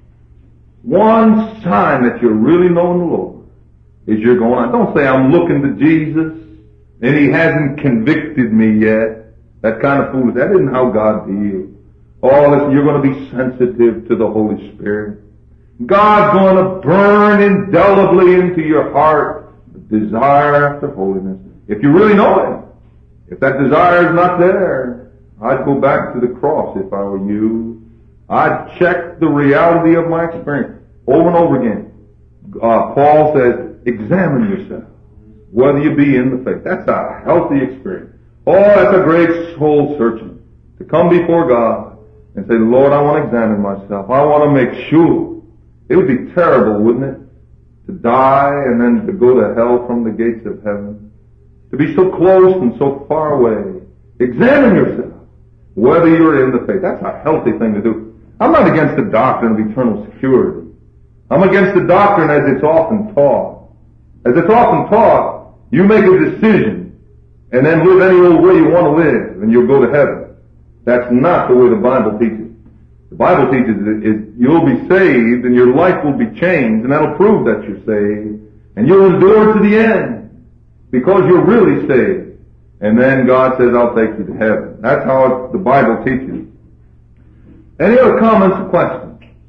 one sign that you're really knowing the Lord is you're going on. Don't say, I'm looking to Jesus, and He hasn't convicted me yet. That kind of foolish. That isn't how God deals. Oh, listen, you're going to be sensitive to the Holy Spirit. God's going to burn indelibly into your heart the desire after holiness. If you really know Him. If that desire is not there, I'd go back to the cross if I were you. I'd check the reality of my experience over and over again. Uh, Paul says, examine yourself, whether you be in the faith. That's a healthy experience. Oh, that's a great soul searching. To come before God and say, Lord, I want to examine myself. I want to make sure. It would be terrible, wouldn't it? To die and then to go to hell from the gates of heaven. To be so close and so far away. Examine yourself, whether you're in the faith. That's a healthy thing to do. I'm not against the doctrine of eternal security. I'm against the doctrine as it's often taught. As it's often taught, you make a decision and then live any old way you want to live and you'll go to heaven. That's not the way the Bible teaches. The Bible teaches that it, you'll be saved and your life will be changed, and that'll prove that you're saved, and you'll endure to the end because you're really saved. And then God says, I'll take you to heaven. That's how it, the Bible teaches. Any other comments or questions?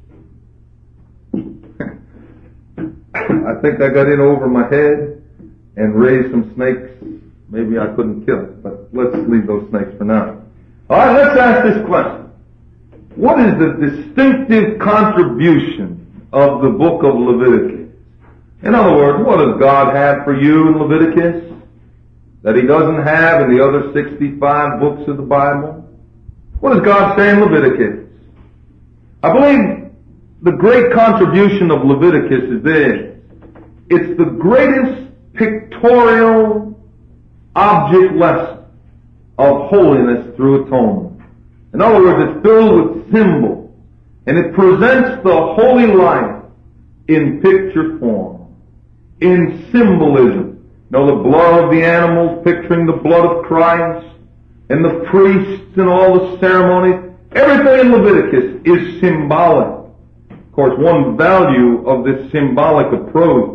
I think I got in over my head and raised some snakes. Maybe I couldn't kill it, but let's leave those snakes for now. All right, let's ask this question. What is the distinctive contribution of the book of Leviticus? In other words, what does God have for you in Leviticus that He doesn't have in the other sixty-five books of the Bible? What does God say in Leviticus? I believe the great contribution of Leviticus is this. It's the greatest pictorial object lesson of holiness through atonement. In other words, it's filled with symbols, and it presents the holy life in picture form, in symbolism. You know, the blood of the animals picturing the blood of Christ, and the priests and all the ceremonies. Everything in Leviticus is symbolic. Of course, one value of this symbolic approach,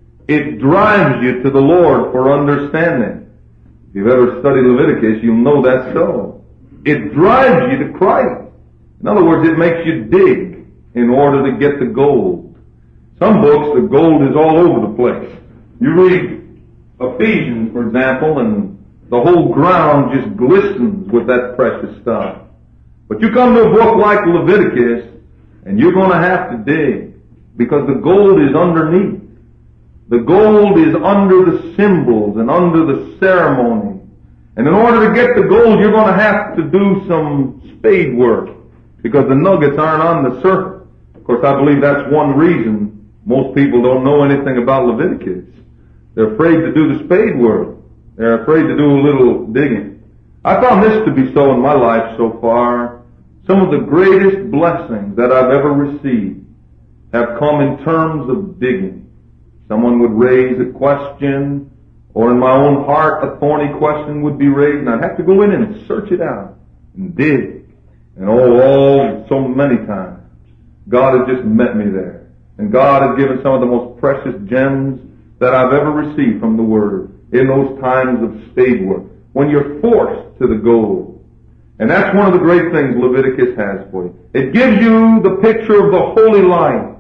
it drives you to the Lord for understanding. If you've ever studied Leviticus, you'll know that's so. It drives you to Christ. In other words, it makes you dig in order to get the gold. Some books, the gold is all over the place. You read Ephesians, for example, and the whole ground just glistens with that precious stuff. But you come to a book like Leviticus, and you're going to have to dig, because the gold is underneath. The gold is under the symbols and under the ceremony. And in order to get the gold, you're going to have to do some spade work, because the nuggets aren't on the surface. Of course, I believe that's one reason most people don't know anything about Leviticus. They're afraid to do the spade work. They're afraid to do a little digging. I found this to be so in my life so far. Some of the greatest blessings that I've ever received have come in terms of digging. Someone would raise a question, or in my own heart a thorny question would be raised, and I'd have to go in and search it out and dig. And oh, oh, so many times, God has just met me there. And God has given some of the most precious gems that I've ever received from the Word in those times of spade work, when you're forced to the gold. And that's one of the great things Leviticus has for you. It gives you the picture of the holy life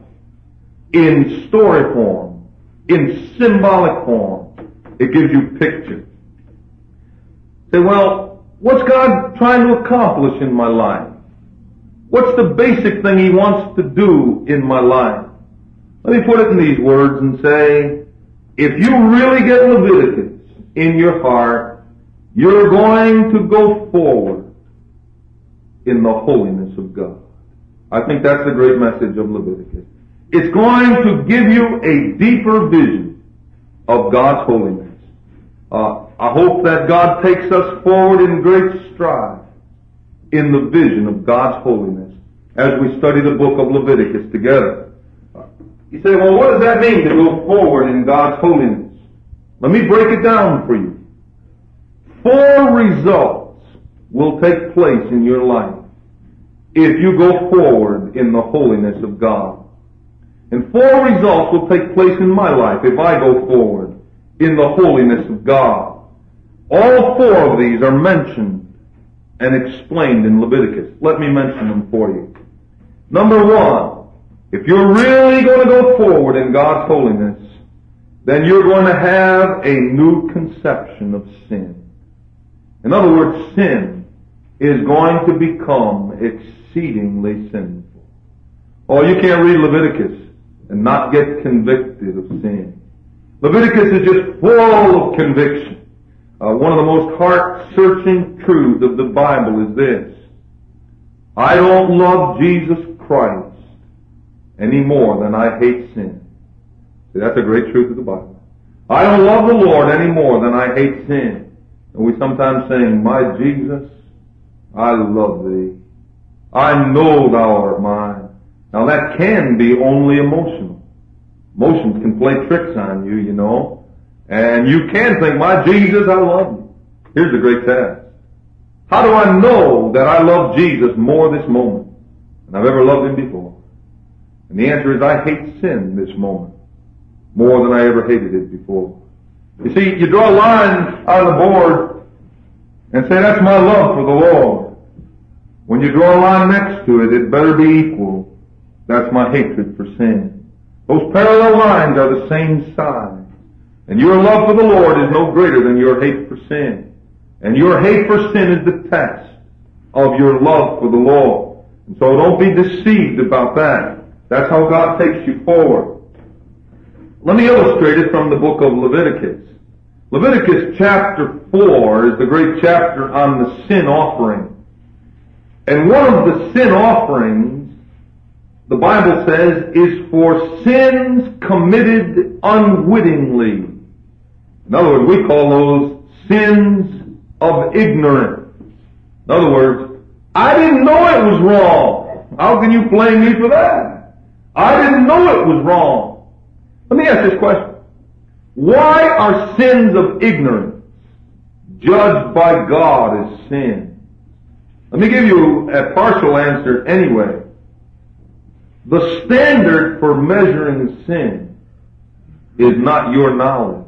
in story form, in symbolic form. It gives you pictures. Say, well, what's God trying to accomplish in my life? What's the basic thing He wants to do in my life? Let me put it in these words and say, if you really get Leviticus in your heart, you're going to go forward in the holiness of God. I think that's the great message of Leviticus. It's going to give you a deeper vision of God's holiness. Uh, I hope that God takes us forward in great stride in the vision of God's holiness as we study the book of Leviticus together. Uh, You say, well, what does that mean to go forward in God's holiness? Let me break it down for you. Four results will take place in your life if you go forward in the holiness of God. And four results will take place in my life if I go forward in the holiness of God. All four of these are mentioned and explained in Leviticus. Let me mention them for you. Number one, if you're really going to go forward in God's holiness, then you're going to have a new conception of sin. In other words, sin is going to become exceedingly sinful. Oh, you can't read Leviticus and not get convicted of sin. Leviticus is just full of conviction. Uh, one of the most heart-searching truths of the Bible is this: I don't love Jesus Christ any more than I hate sin. See, that's a great truth of the Bible. I don't love the Lord any more than I hate sin. And we sometimes sing, my Jesus, I love thee. I know thou art mine. Now that can be only emotional. Emotions can play tricks on you, you know. And you can think, my Jesus, I love you. Here's the great test. How do I know that I love Jesus more this moment than I've ever loved him before? And the answer is, I hate sin this moment more than I ever hated it before. You see, you draw a line on the board and say, that's my love for the Lord. When you draw a line next to it, it better be equal. That's my hatred for sin. Those parallel lines are the same size. And your love for the Lord is no greater than your hate for sin. And your hate for sin is the test of your love for the Lord. And so don't be deceived about that. That's how God takes you forward. Let me illustrate it from the book of Leviticus. Leviticus chapter four is the great chapter on the sin offering. And one of the sin offerings, the Bible says, is for sins committed unwittingly. In other words, we call those sins of ignorance. In other words, I didn't know it was wrong. How can you blame me for that? I didn't know it was wrong. Let me ask this question. Why are sins of ignorance judged by God as sin? Let me give you a partial answer anyway. The standard for measuring sin is not your knowledge.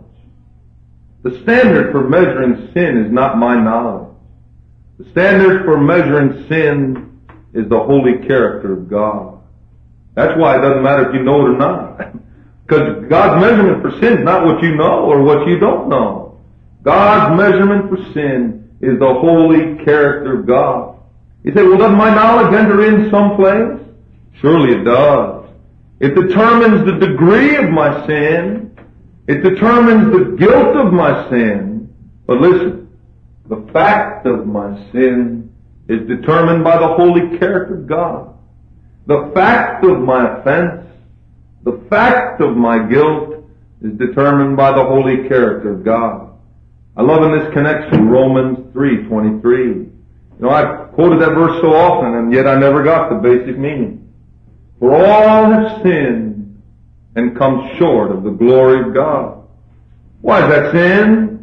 The standard for measuring sin is not my knowledge. The standard for measuring sin is the holy character of God. That's why it doesn't matter if you know it or not. Because God's measurement for sin is not what you know or what you don't know. God's measurement for sin is the holy character of God. You say, well, doesn't my knowledge enter in someplace? Surely it does. It determines the degree of my sin. It determines the guilt of my sin. But listen, the fact of my sin is determined by the holy character of God. The fact of my offense, the fact of my guilt is determined by the holy character of God. I love in this connection Romans three twenty-three. You know, I've quoted that verse so often, and yet I never got the basic meaning. For all have sinned and come short of the glory of God. Why is that sin?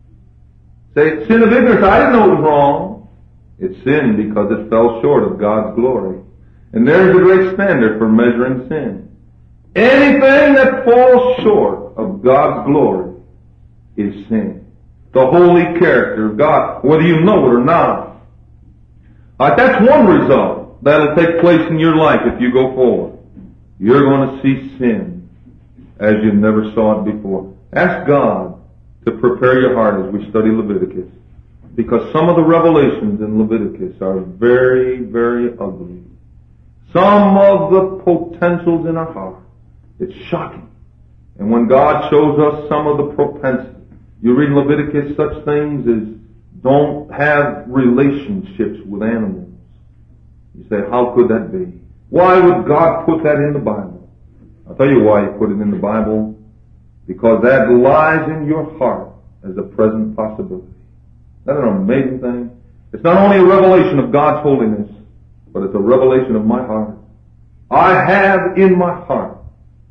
Say, it's sin of ignorance. I didn't know it was wrong. It's sin because it fell short of God's glory. And there's the great standard for measuring sin. Anything that falls short of God's glory is sin. The holy character of God, whether you know it or not. All right, that's one result that'll take place in your life if you go forward. You're going to see sin as you never saw it before. Ask God to prepare your heart as we study Leviticus, because some of the revelations in Leviticus are very, very ugly. Some of the potentials in our heart, it's shocking. And when God shows us some of the propensity, you read in Leviticus such things as don't have relationships with animals. You say, how could that be? Why would God put that in the Bible? I'll tell you why He put it in the Bible. Because that lies in your heart as a present possibility. That's an amazing thing. It's not only a revelation of God's holiness, but it's a revelation of my heart. I have in my heart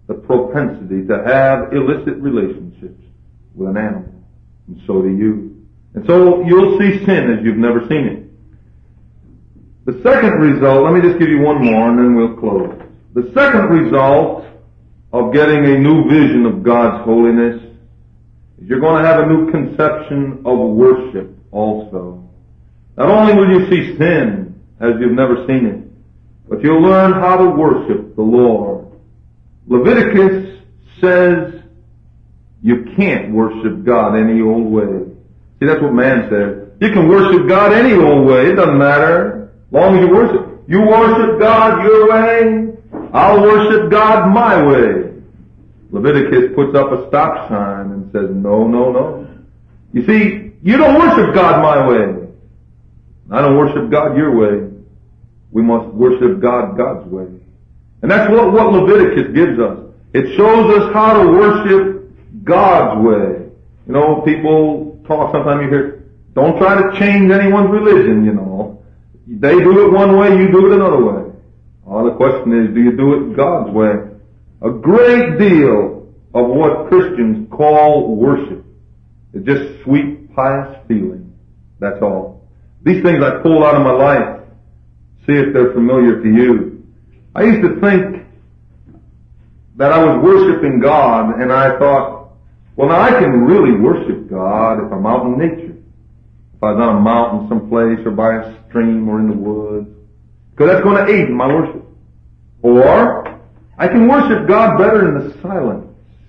the propensity to have illicit relationships with an animal. And so do you. And so you'll see sin as you've never seen it. The second result, let me just give you one more and then we'll close. The second result of getting a new vision of God's holiness is you're going to have a new conception of worship also. Not only will you see sin as you've never seen it, but you'll learn how to worship the Lord. Leviticus says you can't worship God any old way. See, that's what man says. You can worship God any old way. It doesn't matter. As long as you worship. You worship God your way. I'll worship God my way. Leviticus puts up a stop sign and says, no, no, no. You see, you don't worship God my way. I don't worship God your way. We must worship God God's way. And that's what, what Leviticus gives us. It shows us how to worship God's way. You know, people talk, sometimes you hear, don't try to change anyone's religion, you know. They do it one way, you do it another way. Well, the question is, do you do it God's way? A great deal of what Christians call worship is just sweet, pious feeling. That's all. These things I pull out of my life. See if they're familiar to you. I used to think that I was worshiping God, and I thought, well, now I can really worship God if I'm out in nature. If I was on a mountain someplace or by a stream or in the woods. Because that's going to aid in my worship. Or, I can worship God better in the silence.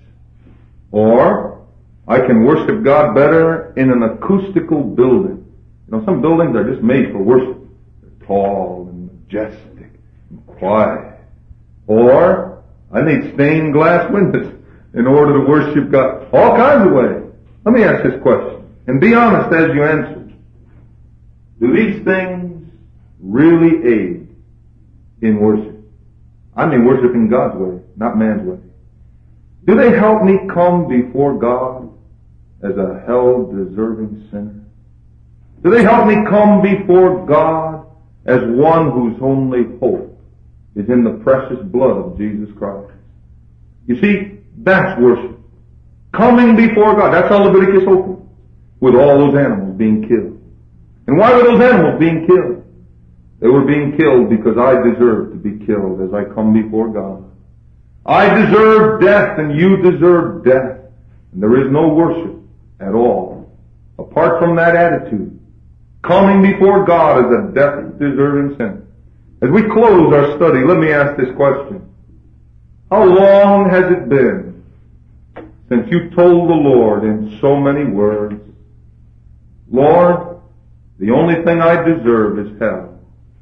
Or, I can worship God better in an acoustical building. You know, some buildings are just made for worship. They're tall and majestic and quiet. Or, I need stained glass windows in order to worship God. All kinds of ways. Let me ask this question, and be honest as you answer. Do these things really aid in worship? I mean worshiping God's way, not man's way. Do they help me come before God as a hell-deserving sinner? Do they help me come before God as one whose only hope is in the precious blood of Jesus Christ? You see, that's worship. Coming before God. That's how Leviticus opened, with all those animals being killed. And why were those animals being killed? They were being killed because I deserve to be killed as I come before God. I deserve death and you deserve death. And there is no worship at all apart from that attitude. Coming before God as a death-deserving sinner. As we close our study, let me ask this question. How long has it been since you told the Lord in so many words, Lord, the only thing I deserve is hell,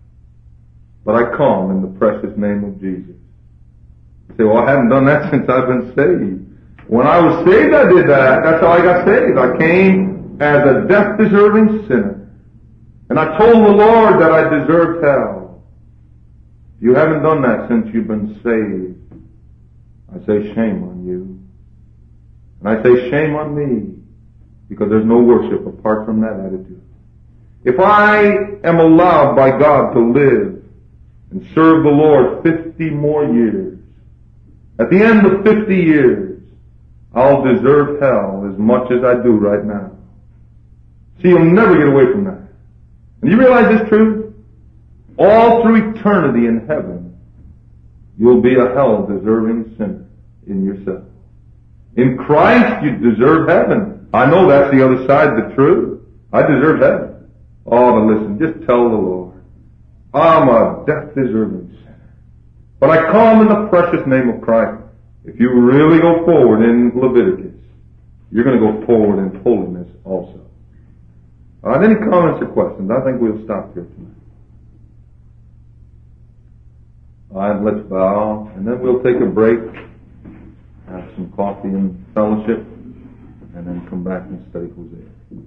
but I come in the precious name of Jesus? You say, well, I haven't done that since I've been saved. When I was saved, I did that. That's how I got saved. I came as a death-deserving sinner. And I told the Lord that I deserved hell. You haven't done that since you've been saved. I say shame on you. And I say shame on me, because there's no worship apart from that attitude. If I am allowed by God to live and serve the Lord fifty more years, at the end of fifty years, I'll deserve hell as much as I do right now. See, you'll never get away from that. And you realize this truth? All through eternity in heaven, you'll be a hell-deserving sinner in yourself. In Christ, you deserve heaven. I know that's the other side of the truth. I deserve heaven. Oh, but listen, just tell the Lord, I'm a death-deserving sinner. But I come in the precious name of Christ. If you really go forward in Leviticus, you're going to go forward in holiness also. All right, any comments or questions? I think we'll stop here tonight. All right, let's bow, and then we'll take a break, have some coffee and fellowship, and then come back and study Hosea.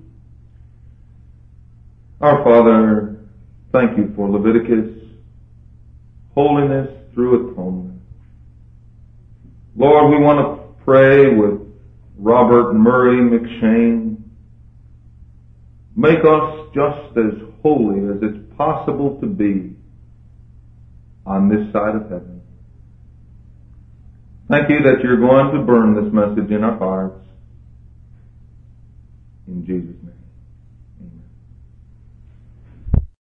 Our Father, thank you for Leviticus, holiness through atonement. Lord, we want to pray with Robert Murray McShane. Make us just as holy as it's possible to be on this side of heaven. Thank you that you're going to burn this message in our hearts. In Jesus' name.